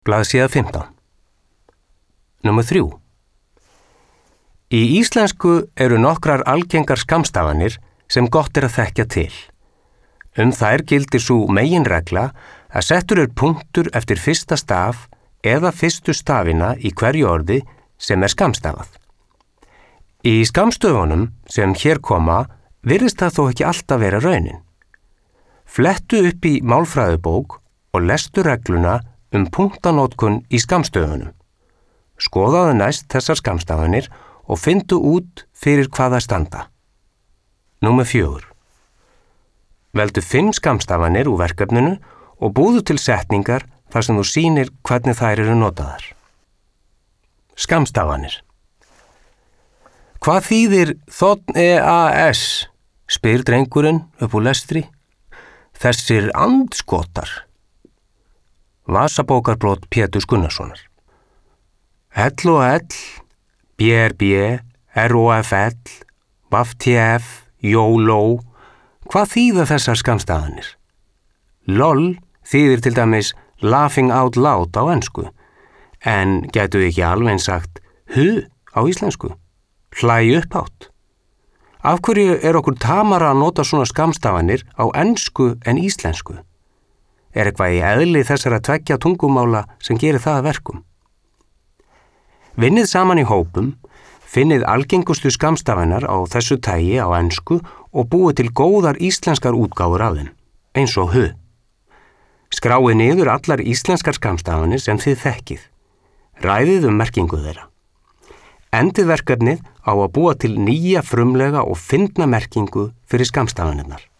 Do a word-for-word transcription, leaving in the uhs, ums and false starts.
Blaðsíða fimmtán. Númer þrjú. Í íslensku eru nokkrar algengar skammstafanir sem gott er að þekkja til. Um þær gildir sú meginregla að settur er punktur eftir fyrsta staf eða fyrstu stafina í hverju orði sem er skammstafað. Í skammstöfunum sem hér koma virðist það þó ekki alltaf vera raunin. Flettu upp í málfræðibók og lestu regluna um punktanótkun í skammstöfunum. Skoðaðu næst þessar skammstafanir og fyndu út fyrir hvað það standa. Númer fjögur. Veldu fimm skammstafanir úr verkefninu og búðu til setningar þar sem þú sýnir hvernig þær eru notaðar. Skammstafanir. Hvað þýðir þ e a s? Spyr drengurinn upp úr lestri. Þessir andskotar. Vasabókarbrot Péturs Gunnarssonar. L o L, B R B, R O F L, V T F, YOLO. Hvað þýða þessar skammstafanir? LOL þýðir til dæmis laughing out loud á ensku, en gætu ekki alveg sagt hu á íslensku, hlæ upphátt. Af hverju er okkur tamara að nota svona skammstafanir á ensku en íslensku? Er eitthvað í eðli þessara tveggja tungumála sem gerir það að verkum? Vinnið saman í hópum, finnið algengustu skammstafanar á þessu tagi á ensku og búið til góðar íslenskar útgáfur af þeim, eins og hu. Skráið niður allar íslenskar skammstafanir sem þið þekkið. Ræðið um merkingu þeirra. Endið verkefnið á að búa til nýja frumlega og fyndna merkingu fyrir skammstafanirnar.